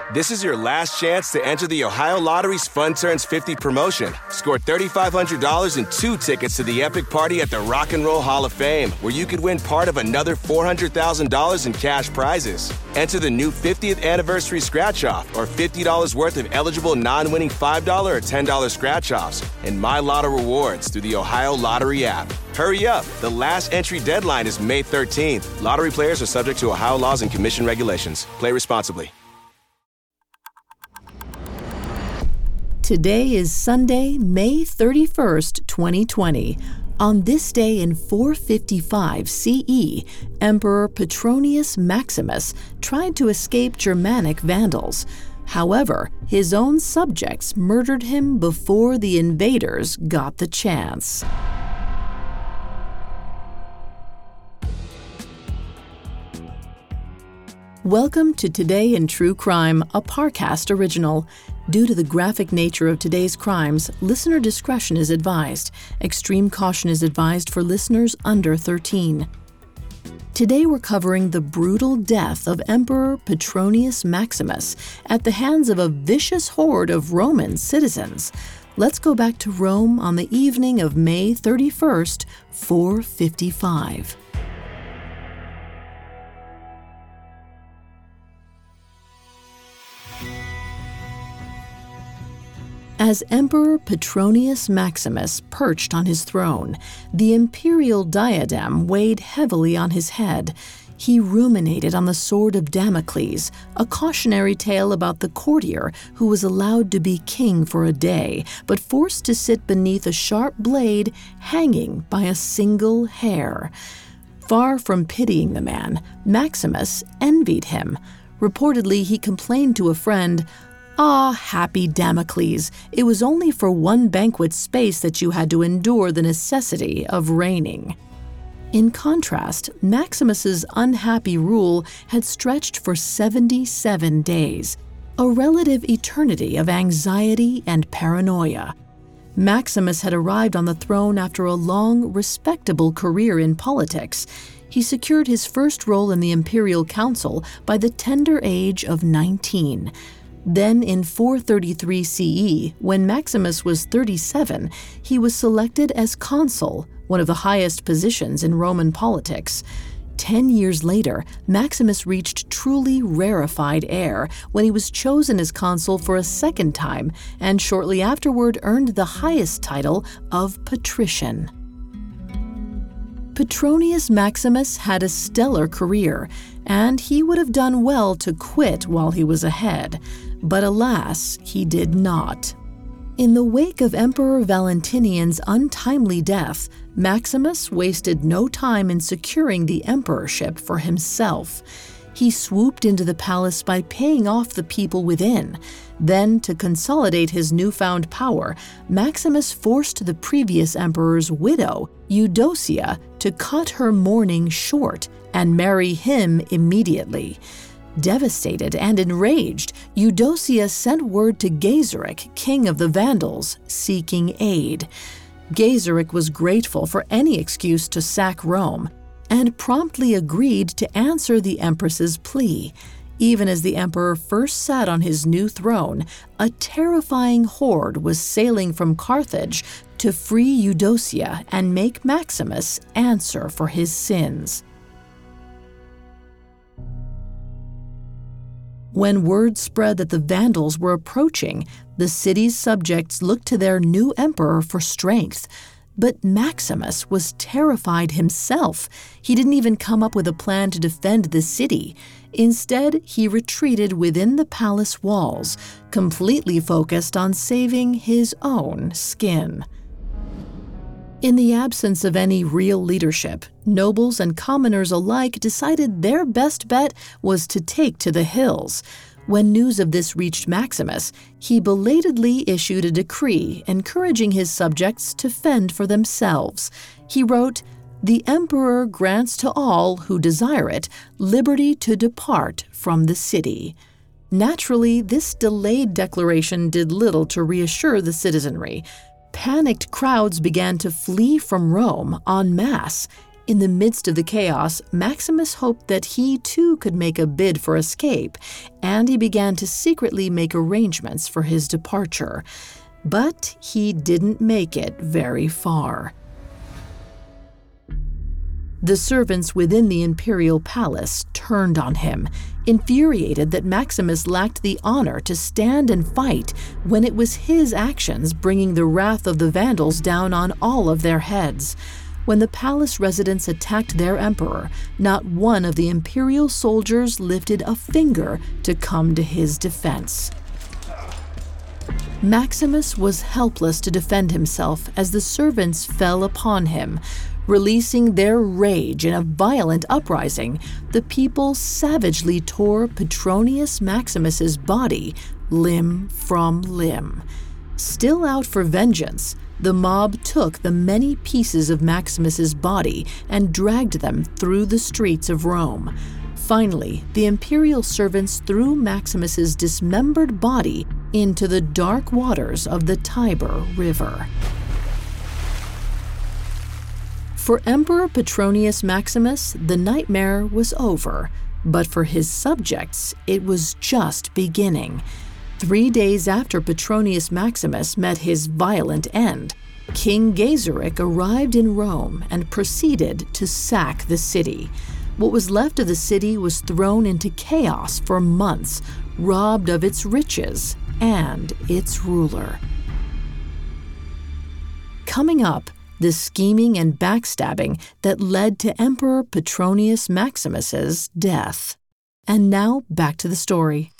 This is your last chance to enter the Ohio Lottery's Fun Turns 50 promotion. Score $3,500 and 2 tickets to the epic party at the Rock and Roll Hall of Fame, where you could win part of another $400,000 in cash prizes. Enter the new 50th anniversary scratch-off or $50 worth of eligible non-winning $5 or $10 scratch-offs and My Lotto rewards through the Ohio Lottery app. Hurry up. The last entry deadline is May 13th. Lottery players are subject to Ohio laws and commission regulations. Play responsibly. Today is Sunday, May 31st, 2020. On this day in 455 CE, Emperor Petronius Maximus tried to escape Germanic Vandals. However, his own subjects murdered him before the invaders got the chance. Welcome to Today in True Crime, a Parcast original. Due to the graphic nature of today's crimes, listener discretion is advised. Extreme caution is advised for listeners under 13. Today we're covering the brutal death of Emperor Petronius Maximus at the hands of a vicious horde of Roman citizens. Let's go back to Rome on the evening of May 31st, 455. As Emperor Petronius Maximus perched on his throne, the imperial diadem weighed heavily on his head. He ruminated on the sword of Damocles, a cautionary tale about the courtier who was allowed to be king for a day, but forced to sit beneath a sharp blade hanging by a single hair. Far from pitying the man, Maximus envied him. Reportedly, he complained to a friend, "Ah, happy Damocles, it was only for one banquet space that you had to endure the necessity of reigning." In contrast, Maximus's unhappy rule had stretched for 77 days, a relative eternity of anxiety and paranoia. Maximus had arrived on the throne after a long, respectable career in politics. He secured his first role in the imperial council by the tender age of 19. Then in 433 CE, when Maximus was 37, he was selected as consul, one of the highest positions in Roman politics. 10 years later, Maximus reached truly rarefied air when he was chosen as consul for a second time, and shortly afterward earned the highest title of patrician. Petronius Maximus had a stellar career, and he would have done well to quit while he was ahead. But alas, he did not. In the wake of Emperor Valentinian's untimely death, Maximus wasted no time in securing the emperorship for himself. He swooped into the palace by paying off the people within. Then, to consolidate his newfound power, Maximus forced the previous emperor's widow, Eudocia, to cut her mourning short and marry him immediately. Devastated and enraged, Eudocia sent word to Gaiseric, king of the Vandals, seeking aid. Gaiseric was grateful for any excuse to sack Rome, and promptly agreed to answer the empress's plea. Even as the emperor first sat on his new throne, a terrifying horde was sailing from Carthage to free Eudocia and make Maximus answer for his sins. When word spread that the Vandals were approaching, the city's subjects looked to their new emperor for strength. But Maximus was terrified himself. He didn't even come up with a plan to defend the city. Instead, he retreated within the palace walls, completely focused on saving his own skin. In the absence of any real leadership, nobles and commoners alike decided their best bet was to take to the hills. When news of this reached Maximus, he belatedly issued a decree encouraging his subjects to fend for themselves. He wrote, "The emperor grants to all who desire it liberty to depart from the city." Naturally, this delayed declaration did little to reassure the citizenry. Panicked crowds began to flee from Rome en masse. In the midst of the chaos, Maximus hoped that he too could make a bid for escape, and he began to secretly make arrangements for his departure. But he didn't make it very far. The servants within the imperial palace turned on him, infuriated that Maximus lacked the honor to stand and fight when it was his actions bringing the wrath of the Vandals down on all of their heads. When the palace residents attacked their emperor, not one of the imperial soldiers lifted a finger to come to his defense. Maximus was helpless to defend himself as the servants fell upon him. Releasing their rage in a violent uprising, the people savagely tore Petronius Maximus's body limb from limb. Still out for vengeance, the mob took the many pieces of Maximus's body and dragged them through the streets of Rome. Finally, the imperial servants threw Maximus's dismembered body into the dark waters of the Tiber River. For Emperor Petronius Maximus, the nightmare was over, but for his subjects, it was just beginning. 3 days after Petronius Maximus met his violent end, King Gaiseric arrived in Rome and proceeded to sack the city. What was left of the city was thrown into chaos for months, robbed of its riches and its ruler. Coming up, the scheming and backstabbing that led to Emperor Petronius Maximus's death. And now back to the story.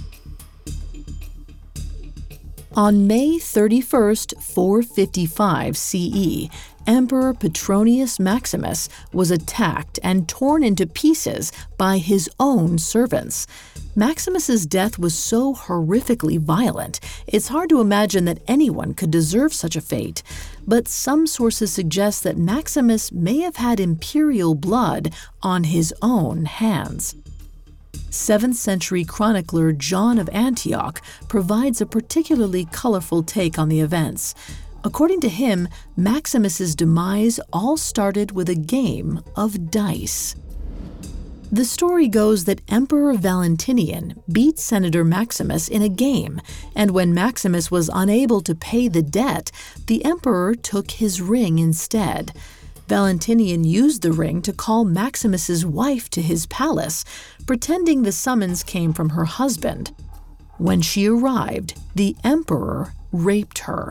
On May 31st, 455 CE, Emperor Petronius Maximus was attacked and torn into pieces by his own servants. Maximus's death was so horrifically violent, it's hard to imagine that anyone could deserve such a fate. But some sources suggest that Maximus may have had imperial blood on his own hands. 7th century chronicler John of Antioch provides a particularly colorful take on the events. According to him, Maximus's demise all started with a game of dice. The story goes that Emperor Valentinian beat Senator Maximus in a game, and when Maximus was unable to pay the debt, the emperor took his ring instead. Valentinian used the ring to call Maximus's wife to his palace, pretending the summons came from her husband. When she arrived, the emperor raped her.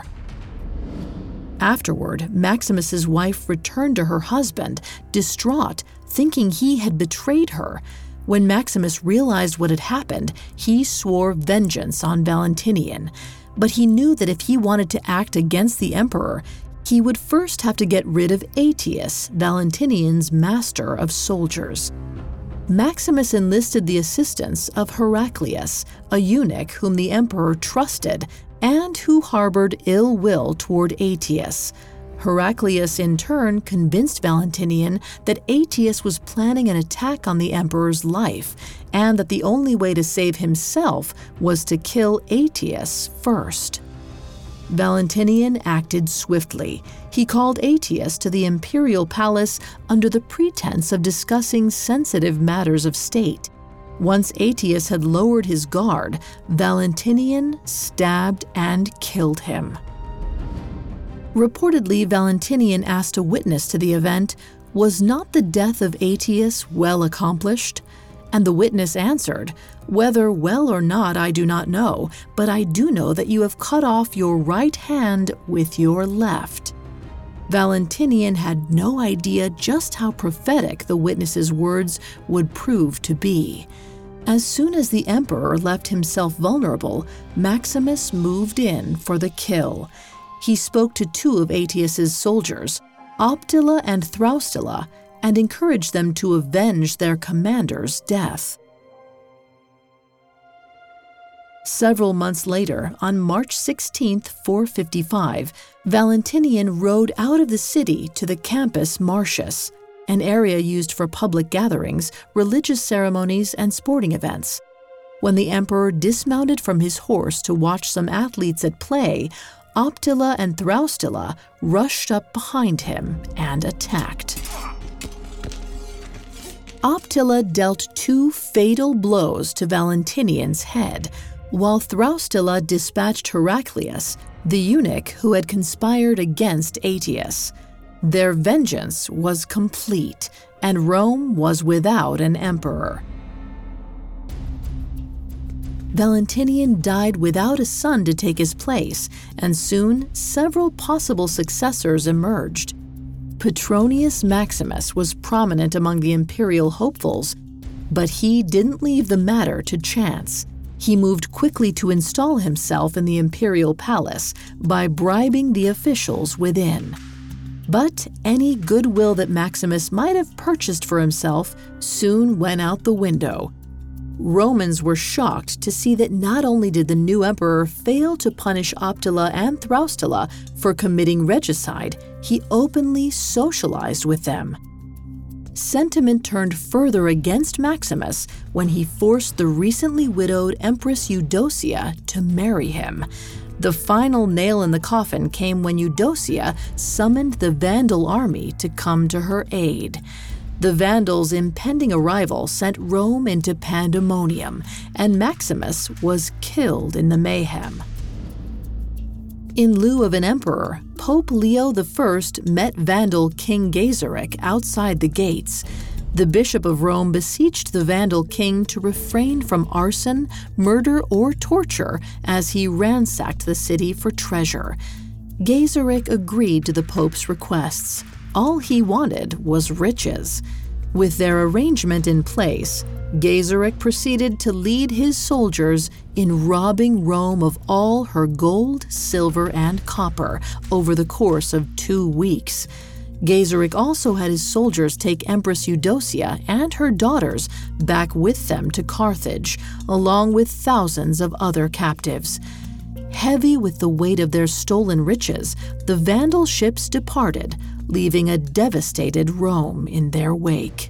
Afterward, Maximus's wife returned to her husband, distraught, thinking he had betrayed her. When Maximus realized what had happened, he swore vengeance on Valentinian. But he knew that if he wanted to act against the emperor, he would first have to get rid of Aetius, Valentinian's master of soldiers. Maximus enlisted the assistance of Heraclius, a eunuch whom the emperor trusted and who harbored ill will toward Aetius. Heraclius in turn convinced Valentinian that Aetius was planning an attack on the emperor's life, and that the only way to save himself was to kill Aetius first. Valentinian acted swiftly. He called Aetius to the imperial palace under the pretense of discussing sensitive matters of state. Once Aetius had lowered his guard, Valentinian stabbed and killed him. Reportedly, Valentinian asked a witness to the event, "Was not the death of Aetius well accomplished?" And the witness answered, "Whether well or not I do not know, but I do know that you have cut off your right hand with your left." Valentinian had no idea just how prophetic the witness's words would prove to be. As soon as the emperor left himself vulnerable, Maximus moved in for the kill. He spoke to 2 of Aetius's soldiers, Optila and Thraustila, and encouraged them to avenge their commander's death. Several months later, on March 16, 455, Valentinian rode out of the city to the Campus Martius, an area used for public gatherings, religious ceremonies, and sporting events. When the emperor dismounted from his horse to watch some athletes at play, Optila and Thraustila rushed up behind him and attacked. Optila dealt 2 fatal blows to Valentinian's head, while Thraustila dispatched Heraclius, the eunuch who had conspired against Aetius. Their vengeance was complete, and Rome was without an emperor. Valentinian died without a son to take his place, and soon several possible successors emerged. Petronius Maximus was prominent among the imperial hopefuls, but he didn't leave the matter to chance. He moved quickly to install himself in the imperial palace by bribing the officials within. But any goodwill that Maximus might have purchased for himself soon went out the window. Romans were shocked to see that not only did the new emperor fail to punish Optila and Thraustila for committing regicide, he openly socialized with them. Sentiment turned further against Maximus when he forced the recently widowed Empress Eudocia to marry him. The final nail in the coffin came when Eudocia summoned the Vandal army to come to her aid. The Vandals' impending arrival sent Rome into pandemonium, and Maximus was killed in the mayhem. In lieu of an emperor, Pope Leo I met Vandal King Gaiseric outside the gates. The Bishop of Rome beseeched the Vandal king to refrain from arson, murder, or torture as he ransacked the city for treasure. Gaiseric agreed to the Pope's requests. All he wanted was riches. With their arrangement in place, Gaiseric proceeded to lead his soldiers in robbing Rome of all her gold, silver, and copper over the course of 2 weeks. Gaiseric also had his soldiers take Empress Eudocia and her daughters back with them to Carthage, along with thousands of other captives. Heavy with the weight of their stolen riches, the Vandal ships departed, leaving a devastated Rome in their wake.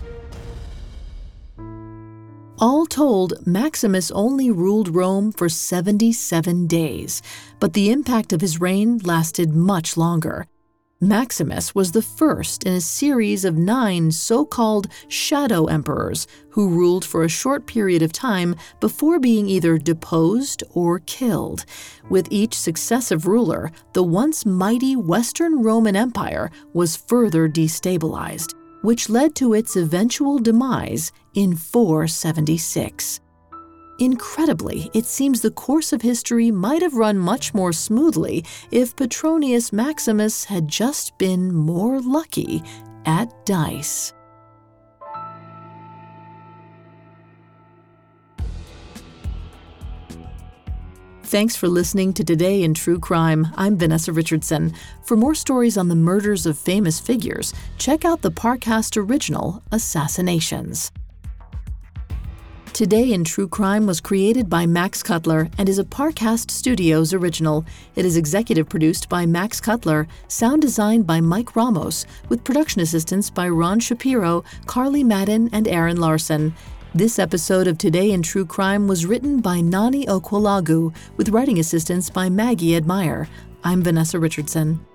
All told, Maximus only ruled Rome for 77 days, but the impact of his reign lasted much longer. Maximus was the first in a series of 9 so-called shadow emperors who ruled for a short period of time before being either deposed or killed. With each successive ruler, the once mighty Western Roman Empire was further destabilized, which led to its eventual demise in 476. Incredibly, it seems the course of history might have run much more smoothly if Petronius Maximus had just been more lucky at dice. Thanks for listening to Today in True Crime. I'm Vanessa Richardson. For more stories on the murders of famous figures, check out the Parcast original, Assassinations. Today in True Crime was created by Max Cutler and is a Parcast Studios original. It is executive produced by Max Cutler, sound designed by Mike Ramos, with production assistance by Ron Shapiro, Carly Madden, and Aaron Larson. This episode of Today in True Crime was written by Nani Okwalagu, with writing assistance by Maggie Admire. I'm Vanessa Richardson.